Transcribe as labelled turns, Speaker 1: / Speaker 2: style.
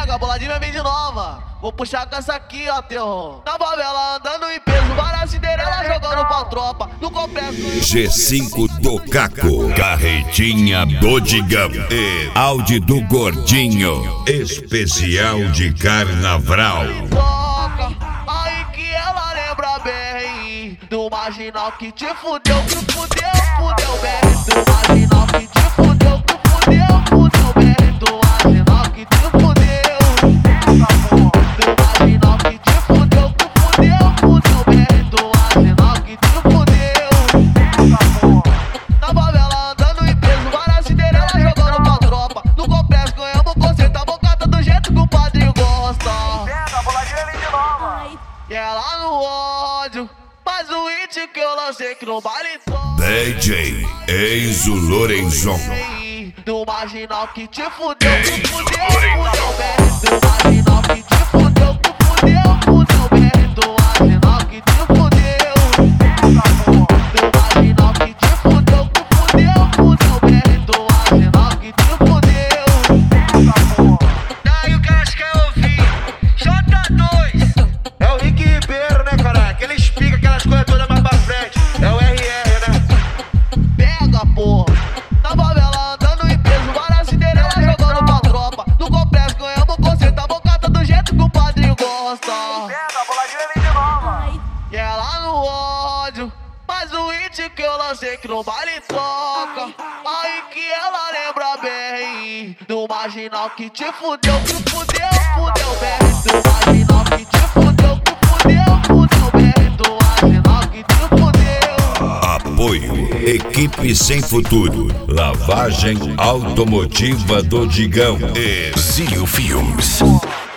Speaker 1: Pega a boladinha bem de nova. Vou puxar com essa aqui, ó, terror. Na favela andando em peso, várias Cinderela jogando pra tropa. No complexo
Speaker 2: G5 do Caco, Carretinha do Digão e Audi do Gordinho, especial de Carnaval.
Speaker 1: toca, aí que ela lembra bem do marginal que te fudeu, fudeu bem. Do marginal que te fudeu, fudeu bem. Do marginal que te fudeu. Do marginal que te fudeu, fudeu bem. Do marginal que te fudeu. Na favela andando em peso, várias Cinderela jogando pra tropa. No complexo ganhamos conceito, a bocada do jeito que o padrinho gosta.
Speaker 3: Pega a boladinha ali de nova.
Speaker 1: E ela no ódio, mas o hit que eu lancei que no baile todo.
Speaker 2: DJ Enzo Lorenzon.
Speaker 1: Do marginal que te fudeu, fudeu bem. Do marginal que te fudeu, fudeu bem. Do marginal que te fudeu. Do marginal que te fudeu, fudeu bem. Do marginal que te fudeu.
Speaker 3: Daí o que elas querem ouvir? J2 é o Rick Ribeiro, né, caralho? Que ele explica aquelas coisas todas mais pra frente. É o RR, né?
Speaker 1: Pega, porra. Na favela andando em peso, várias Cinderela jogando pra tropa. No complexo ganhamos conceito, a bocada do jeito que o padrinho gosta.
Speaker 3: Pega a boladinha ali de nova.
Speaker 1: E ela no ódio, mas o hit que eu lancei que no baile toca. Aí que ela lembra bem do marginal que te fudeu, fudeu bem. Do marginal que te fudeu, fudeu bem. Do marginal que te fudeu.
Speaker 2: Apoio Equipe Sem Futuro, Lavagem Automotiva do Digão e Zio Filmes.